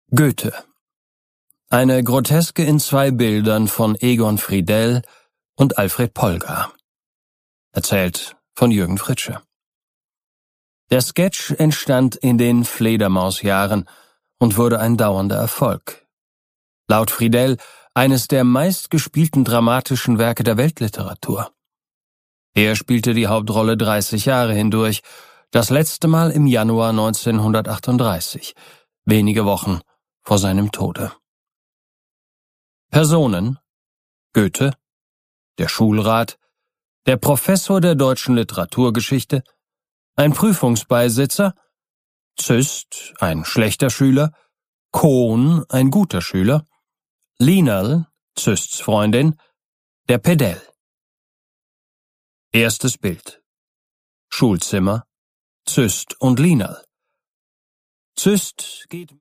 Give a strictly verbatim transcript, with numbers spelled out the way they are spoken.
Goethe. Eine Groteske in zwei Bildern von Egon Friedell und Alfred Polgar. Erzählt von Jürgen Fritsche. Der Sketch entstand in den Fledermausjahren und wurde ein dauernder Erfolg. Laut Friedell eines der meistgespielten dramatischen Werke der Weltliteratur. Er spielte die Hauptrolle dreißig Jahre hindurch, das letzte Mal im Januar neunzehnhundertachtunddreißig, wenige Wochen vor seinem Tode. Personen: Goethe, der Schulrat, der Professor der deutschen Literaturgeschichte, ein Prüfungsbeisitzer, Züst, ein schlechter Schüler, Kohn, ein guter Schüler, Lienerl, Züsts Freundin, der Pedell. Erstes Bild. Schulzimmer, Züst und Lienerl. Züst geht